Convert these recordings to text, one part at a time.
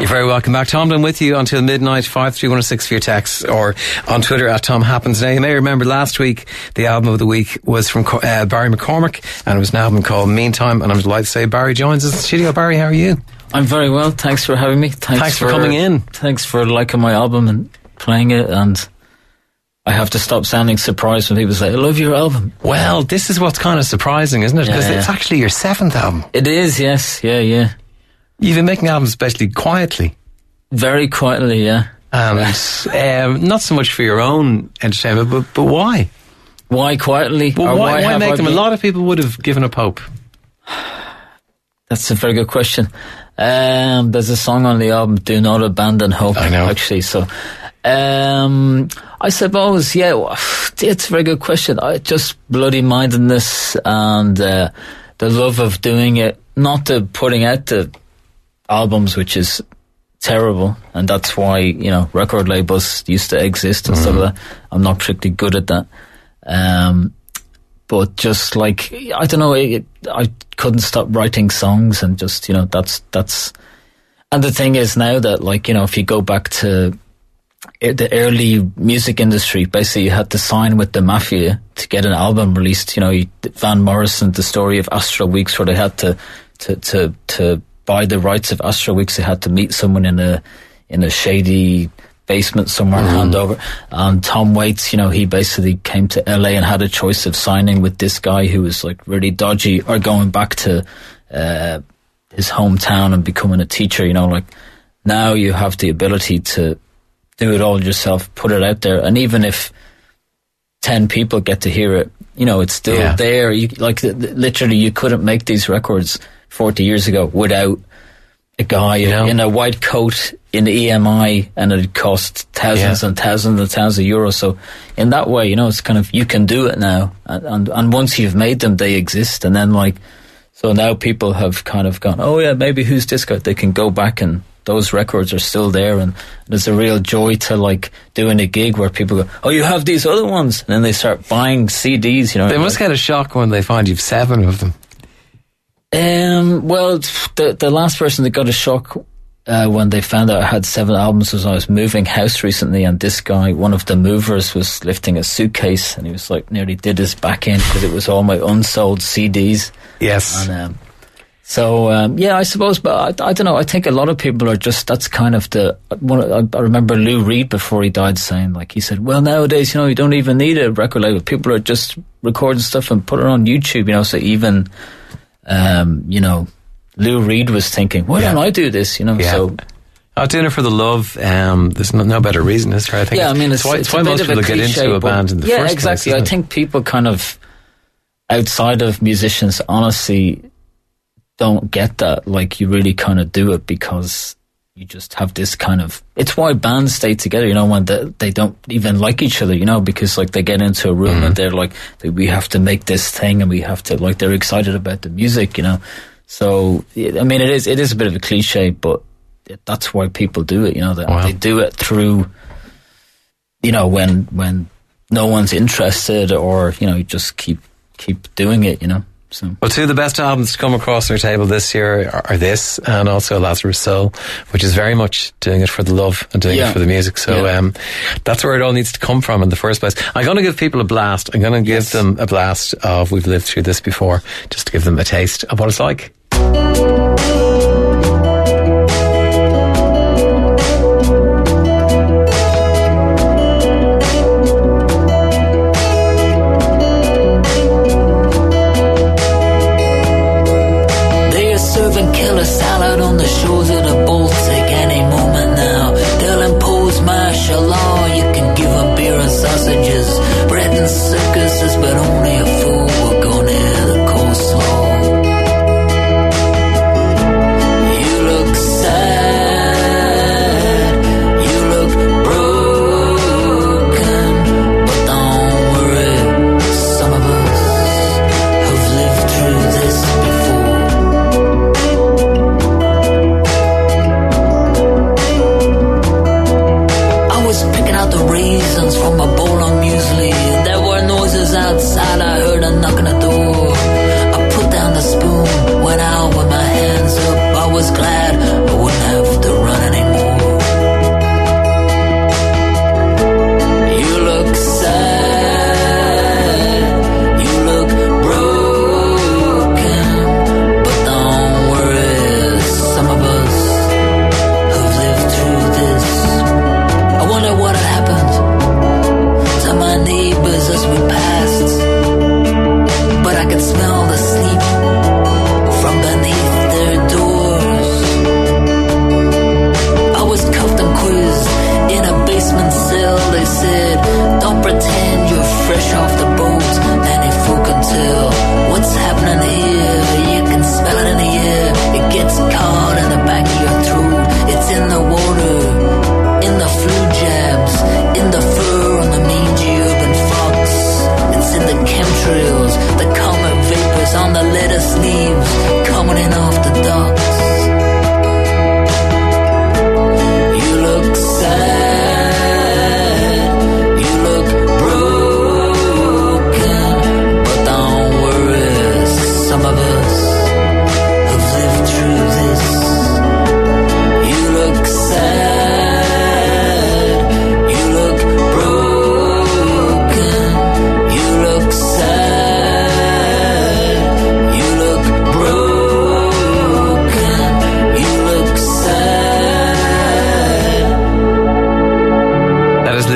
very welcome back. Tom Dunn with you until midnight, 53106 for your text, or on Twitter at Tom Happens. Now, you may remember last week, the album of the week was from Barry McCormack, and it was an album called Meantime, and I'm delighted to say Barry joins us in the studio. Barry, how are you? I'm very well, thanks for having me. Thanks for coming in. Thanks for liking my album and playing it, and I have to stop sounding surprised when people say, I love your album. Well, this is what's kind of surprising, isn't it? Because it's actually your 7th album. It is, yes, yeah. You've been making albums especially quietly. Very quietly, yeah. And not so much for your own entertainment, but why? Why quietly? Well, why make them? A lot of people would have given up hope. That's a very good question. There's a song on the album, Do Not Abandon Hope. I know. Actually, so I suppose, it's a very good question. Just bloody-mindedness and the love of doing it, not the putting out the albums, which is terrible, and that's why, record labels used to exist and stuff like that. I'm not particularly good at that. But just like, I don't know, I couldn't stop writing songs, and just, that's, and the thing is now that, like, if you go back to the early music industry, basically you had to sign with the mafia to get an album released. Van Morrison, the story of Astral Weeks, where they had to buy the rights of Astral Weeks, they had to meet someone in a shady basement somewhere and hand over. And Tom Waits, he basically came to LA and had a choice of signing with this guy who was like really dodgy, or going back to his hometown and becoming a teacher. Like, now you have the ability to do it all yourself, put it out there, and even if 10 people get to hear it, it's still there. Literally, you couldn't make these records 40 years ago without a guy in a white coat in EMI, and it cost thousands and thousands and thousands of euros. So in that way, it's kind of, you can do it now, and once you've made them, they exist. And then, like, so now people have kind of gone, oh yeah, maybe Who's This Guy? They can go back, and those records are still there, and there's a real joy to, like, doing a gig where people go, oh, you have these other ones, and then they start buying CDs. They must get a shock when they find you've 7 of them. Well, the last person that got a shock when they found out I had 7 albums was I was moving house recently, and this guy, one of the movers, was lifting a suitcase, and he was like, nearly did his back in because it was all my unsold CDs. Yes. And I suppose, but I don't know, I think a lot of people are just, that's kind of I remember Lou Reed before he died saying, like, he said, well, nowadays, you don't even need a record label. People are just recording stuff and putting it on YouTube, so even Lou Reed was thinking, why don't I do this? So I'm doing it for the love. There's no better reason, is there? I think. Yeah, I mean, it's why most people get into a band in the first place. Yeah, exactly. I think people kind of outside of musicians, honestly, don't get that. Like, you really kind of do it because you just have this kind of, it's why bands stay together, when they don't even like each other, because, like, they get into a room and they're like, we have to make this thing, and we have to, like, they're excited about the music, So, I mean, it is a bit of a cliche, but that's why people do it, They do it through, when no one's interested, or, you just keep doing it, So. Well, 2 of the best albums to come across our table this year are this, and also Lazarus Soul, which is very much doing it for the love and doing it for the music. So that's where it all needs to come from in the first place. I'm going to give people a blast. I'm going to give them a blast of We've Lived Through This Before, just to give them a taste of what it's like. Killer salad on the shores of the Baltic any moment now. They'll impose martial law. You can give them beer and sausages, bread and circuses, but only a fool will go near the coleslaw.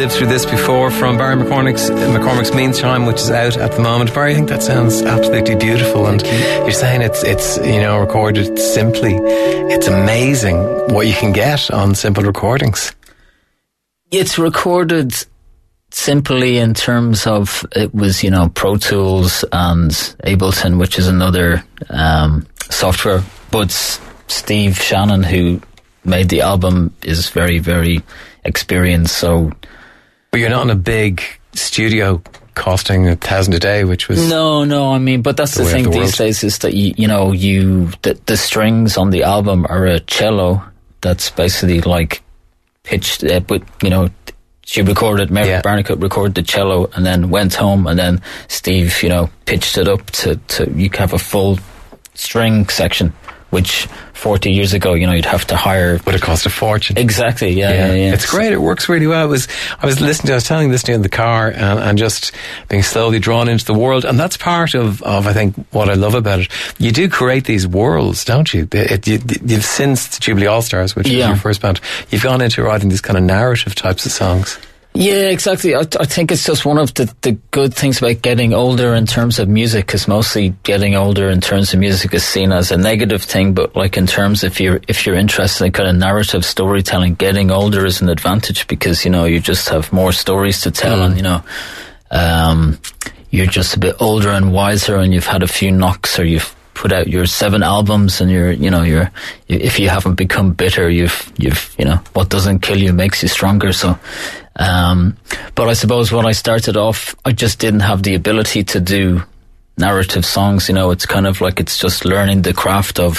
lived through this before from Barry McCormack's Meantime, which is out at the moment. Barry, I think that sounds absolutely beautiful. And you're saying it's recorded simply. It's amazing what you can get on simple recordings. It's recorded simply in terms of it was, Pro Tools and Ableton, which is another software. But Steve Shannon, who made the album, is very, very experienced. So, but you're not in a big studio costing $1,000 a day, which was no. I mean, but that's the thing these days is that the strings on the album are a cello that's basically like pitched, but she recorded, Mary Barnicott recorded the cello and then went home, and then Steve, pitched it up to you can have a full string section, which 40 years ago, you'd have to hire. Would have cost a fortune. Exactly, yeah. It's great. It works really well. I was telling this to you in the car and just being slowly drawn into the world. And that's part of I think, what I love about it. You do create these worlds, don't you? You've since the Jubilee All-Stars, which is your first band, you've gone into writing these kind of narrative types of songs. Yeah, exactly. I think it's just one of the good things about getting older in terms of music, because mostly getting older in terms of music is seen as a negative thing, but like in terms if you're interested in kind of narrative storytelling, getting older is an advantage because, you just have more stories to tell and, you're just a bit older and wiser and you've had a few knocks, or you've put out your 7 albums and you're if you haven't become bitter, you've what doesn't kill you makes you stronger. So, but I suppose when I started off, I just didn't have the ability to do narrative songs. It's kind of like it's just learning the craft of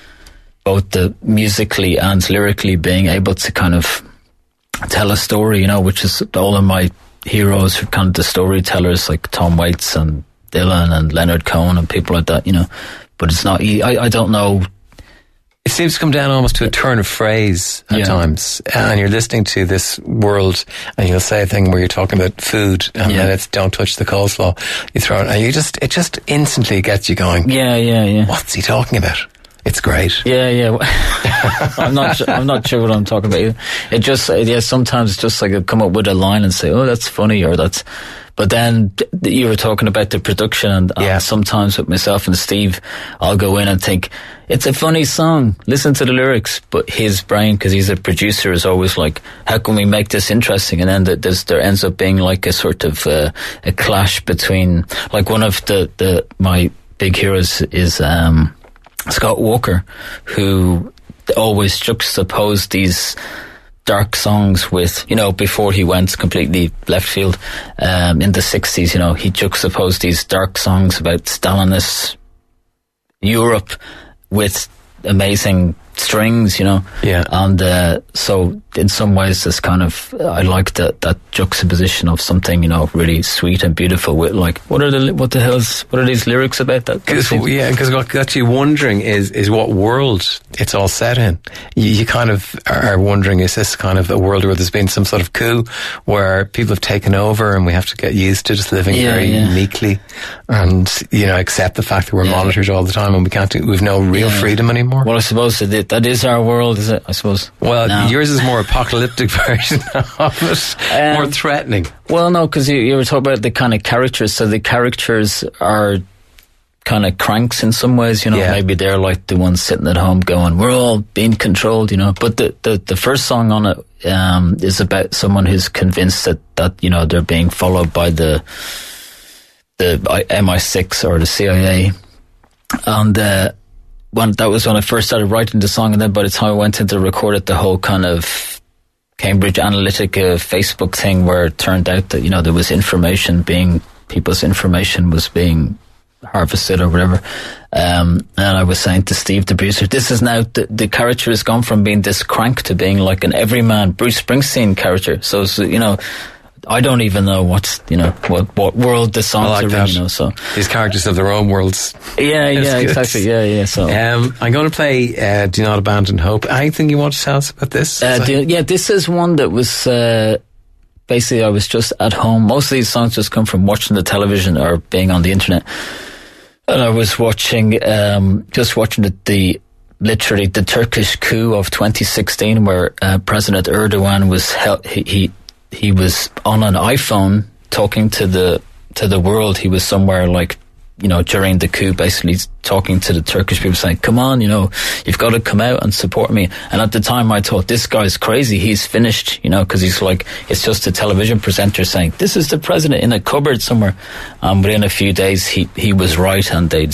both the musically and lyrically being able to kind of tell a story, which is all of my heroes are kind of the storytellers like Tom Waits and Dylan and Leonard Cohen and people like that, but it's not, I don't know. It seems to come down almost to a turn of phrase at times, and you're listening to this world and you'll say a thing where you're talking about food and then it's don't touch the coleslaw, you throw it and it just instantly gets you going. Yeah. What's he talking about? It's great. Yeah. I'm not sure what I'm talking about either. It just, sometimes it's just like I'll come up with a line and say, oh, that's funny, or that's, but then you were talking about the production and sometimes with myself and Steve, I'll go in and think, it's a funny song, listen to the lyrics, but his brain, because he's a producer, is always like, how can we make this interesting? And then there ends up being like a sort of a clash between, like one of my big heroes is Scott Walker, who always juxtaposed these dark songs with, before he went completely left field, in the 60s, he juxtaposed these dark songs about Stalinist Europe with amazing strings, and so in some ways it's kind of, I like that juxtaposition of something, really sweet and beautiful with like, what are these lyrics about that? Because what got you wondering is what world it's all set in. You kind of are wondering, is this kind of a world where there's been some sort of coup where people have taken over and we have to get used to just living very uniquely and, accept the fact that we're monitored all the time and we've no real freedom anymore? Well, I suppose that is our world, is it? I suppose. Well, yours is more apocalyptic version of it, more threatening. Well, no, because you were talking about the kind of characters. So the characters are kind of cranks in some ways, maybe they're like the ones sitting at home going, we're all being controlled, But the first song on it is about someone who's convinced that they're being followed by the MI6 or the CIA, and that was when I first started writing the song, and then by the time I went in to record it, the whole kind of Cambridge Analytica Facebook thing where it turned out that, there was people's information was being harvested or whatever. And I was saying to Steve, the producer, this is now, the character has gone from being this crank to being like an everyman Bruce Springsteen character. So, I don't even know what world the songs are in, so. These characters have their own worlds. Yeah, exactly. Yeah. So I'm going to play Do Not Abandon Hope. Anything you want to tell us about this? This is one that was basically I was just at home. Most of these songs just come from watching the television or being on the internet. And I was watching the literally the Turkish coup of 2016 where President Erdogan was he was on an iPhone talking to the world. He was somewhere like, you know, during the coup, basically talking to the Turkish people, saying, come on, you know, you've got to come out and support me. And at the time I thought, this guy's crazy, he's finished, you know, because he's like, it's just a television presenter saying, this is the president in a cupboard somewhere. Within a few days he was right, and they'd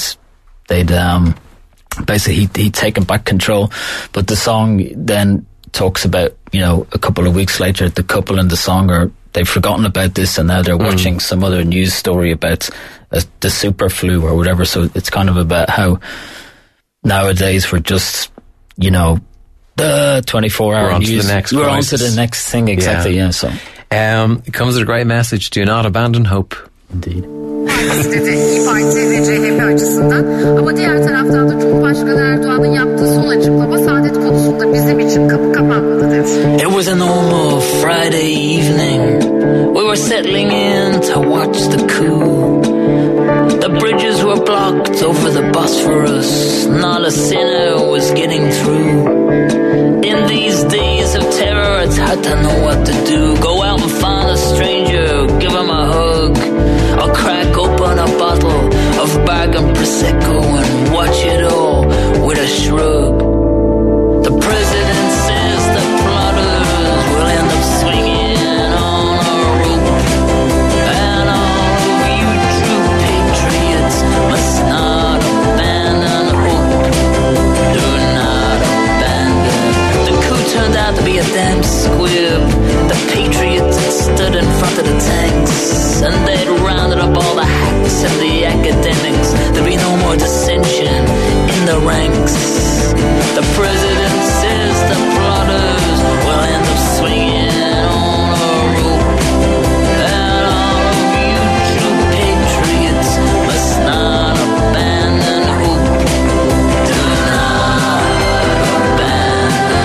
basically he'd taken back control. But the song then talks about, you know, a couple of weeks later, the couple in the song they've forgotten about this, and now they're watching some other news story about the super flu or whatever. So it's kind of about how nowadays we're just, you know, the 24-hour news. We're on to the next thing, exactly. Yeah. So it comes with a great message: do not abandon hope. Indeed. İstedi İYİ Parti ve CHP açısından, ama diğer taraftan da Cumhurbaşkanı Erdoğan'ın yaptığı son açıklama saadet konusunda bizim için kapı kapanmadı dedi. It was a normal Friday evening. We were settling in to watch the coup. The bridges were blocked over the Bosphorus. Not a sinner was getting through. In these days of terror, it's hard to know what to do. Go out and find a stranger, give him a hug, or crack open a bottle of Bargain Prosecco and watch it all with a shrug. The president says the plotters will end up swinging on a rope, and all of you true patriots must not abandon hope. Do not abandon. The coup turned out to be a damn squib. The patriots had stood in front of the tanks, and they'd rounded up all the hacks and the academics. There'd be no more dissension in the ranks. The president says the plotters will end up swinging on a rope, and all of you true patriots must not abandon hope. Do not abandon.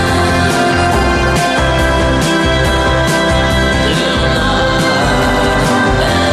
Do not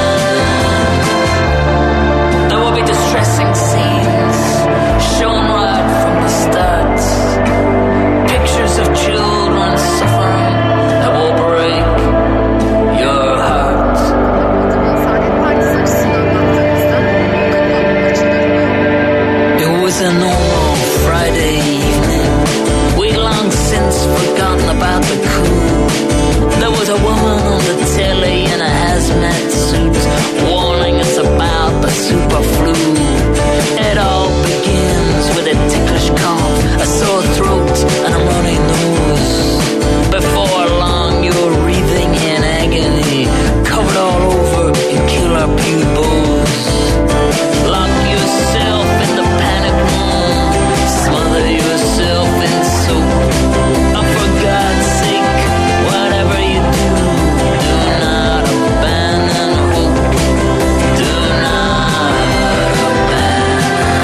abandon. There will be distressing scenes shown right from the start. Pictures of children suffering that will break your heart. Saadet Partisi açısından baktığımızda kamuoyu açıkları. It was a normal Friday evening. We'd long since forgotten about the coup. There was a woman on the telly in a hazmat suit warning us about the super flu. It all begins with a ticklish cough, a sore throat, and a runny nose. Before long, you're wreathing in agony, covered all over in killer pupils. Lock yourself in the panic room, smother yourself in soap. Oh, for God's sake, whatever you do, do not abandon hope. Do not abandon.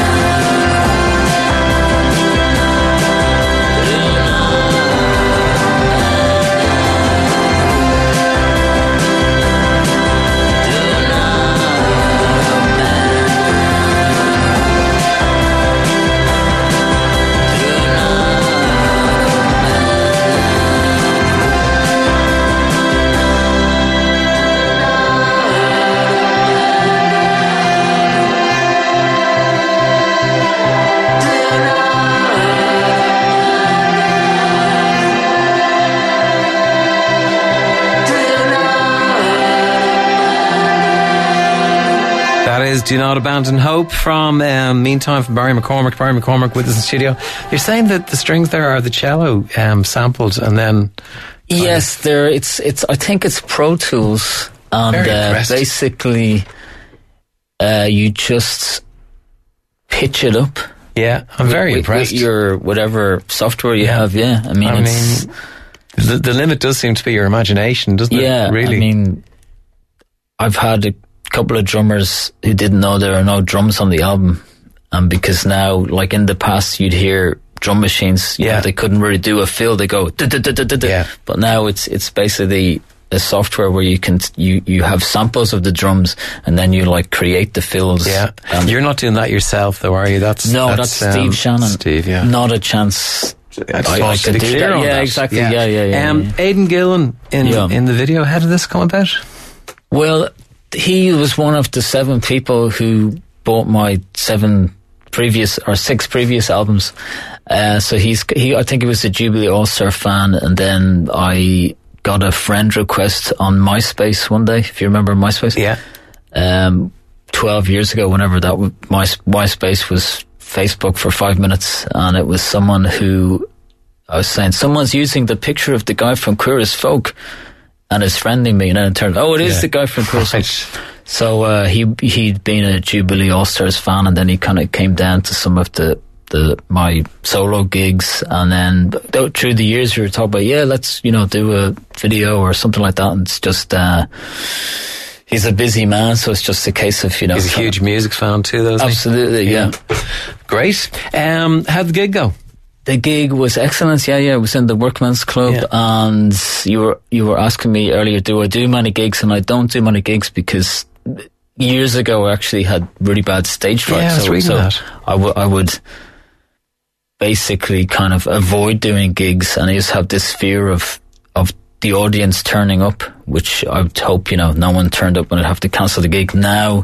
Do not That is Do Not Abandon Hope from Meantime from Barry McCormack. Barry McCormack with us in studio. You're saying that the strings there are the cello sampled and then... Yes, it's. I think it's Pro Tools, and basically, you just pitch it up. Yeah, I'm very impressed. With your whatever software you have. Yeah, I mean, the limit does seem to be your imagination, doesn't it? Yeah, really. I mean, I've had a couple of drummers who didn't know there are no drums on the album, and because now, like in the past, you'd hear drum machines, you know, they couldn't really do a fill, they go yeah. But now it's basically a software where you can you have samples of the drums and then you like create the fills. You're not doing that yourself though, are you? That's Steve Shannon. Steve, yeah. Not a chance I could do that. Yeah, exactly. Yeah. Aidan Gillen in the video. How did this come about? Well, he was one of the 7 people who bought my 6 previous albums. So I think he was a Jubilee All-Star fan, and then I got a friend request on MySpace one day, if you remember MySpace. Yeah. 12 years ago, whenever that MySpace was Facebook for 5 minutes, and it was someone who, I was saying, someone's using the picture of the guy from Queer as Folk and is friending me, and then it turned, it is the guy from Queer as Folk. So he'd been a Jubilee All-Stars fan, and then he kind of came down to some of my solo gigs, and then through the years we were talking about, let's do a video or something like that, and it's just he's a busy man, so it's just a case of he's a huge music fan too, though. Absolutely, yeah. Great. How'd the gig go? The gig was excellent. Yeah, it was in the Workman's Club, and you were asking me earlier, do I do many gigs? And I don't do many gigs because years ago I actually had really bad stage fright. Yeah, I was reading that. I would basically kind of avoid doing gigs, and I just have this fear of the audience turning up, which I would hope no one turned up when I'd have to cancel the gig. Now,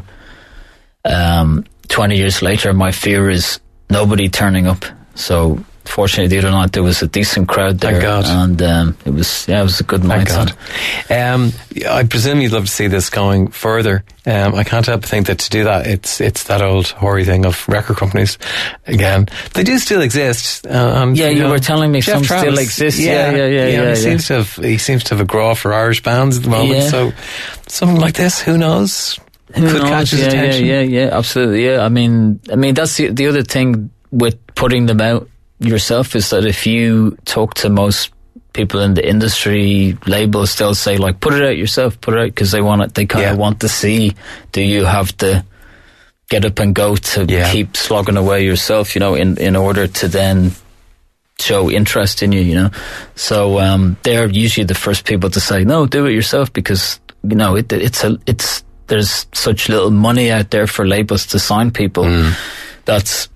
20 years later, my fear is nobody turning up. So fortunately, the other night there was a decent crowd there. Thank God. And it was a good night. Thank God. I presume you'd love to see this going further. I can't help but think that to do that, it's that old hoary thing of record companies again. They do still exist. You were telling me some still exist. Yeah. He seems to have a graw for Irish bands at the moment. Yeah. So something like this, who knows? Could catch his attention. Yeah, absolutely. Yeah, I mean that's the other thing with putting them out yourself, is that if you talk to most people in the industry, labels, they'll say like, put it out yourself, put it out, because they want it. They kind of want to see, do you have to get up and go to keep slogging away yourself, in order to then show interest in you, So they're usually the first people to say, no, do it yourself, because there's such little money out there for labels to sign people. That's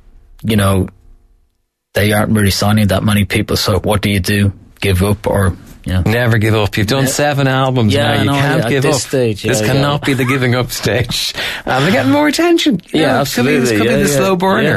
they aren't really signing that many people. So what do you do? Give up or Never give up. You've done 7 albums now. You can't give up. Stage, this cannot be the giving up stage. And they're getting more attention. Absolutely. This could be the slow burner.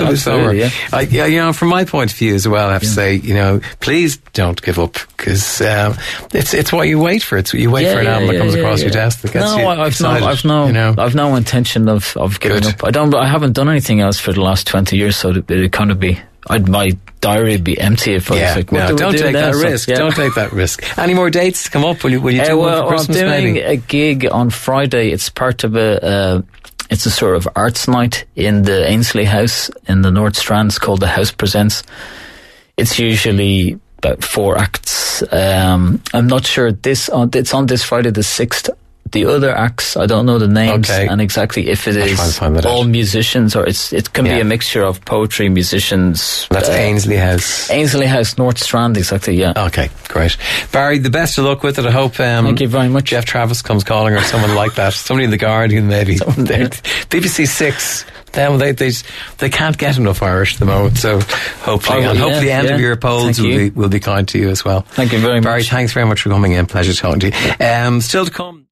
From my point of view as well, I have to say, please don't give up, because it's what you wait for. It's what you wait for an album that comes across your desk that gets you excited. I've no intention of giving up. I haven't done anything else for the last 20 years, so it'd kind of be. My diary would be empty if I was like, don't take that risk. Don't take that risk. Any more dates to come up? Will you do one for Christmas? I'm doing maybe? A gig on Friday. It's part of it's a sort of arts night in the Ainsley House in the North Strand. It's called The House Presents. It's usually about 4 acts. I'm not sure it's on this Friday the 6th. The other acts, I don't know the names and exactly if it is all musicians or it can be a mixture of poetry, musicians. That's Ainsley House. Ainsley House, North Strand, exactly, yeah. Okay, great. Barry, the best of luck with it. I hope thank you very much. Jeff Travis comes calling or someone like that. Somebody in The Guardian, maybe. BBC 6. They can't get enough Irish at the moment, so hopefully the end of your polls will be kind to you as well. Thank you very much. Barry, thanks very much for coming in. Pleasure talking to you. Still to come.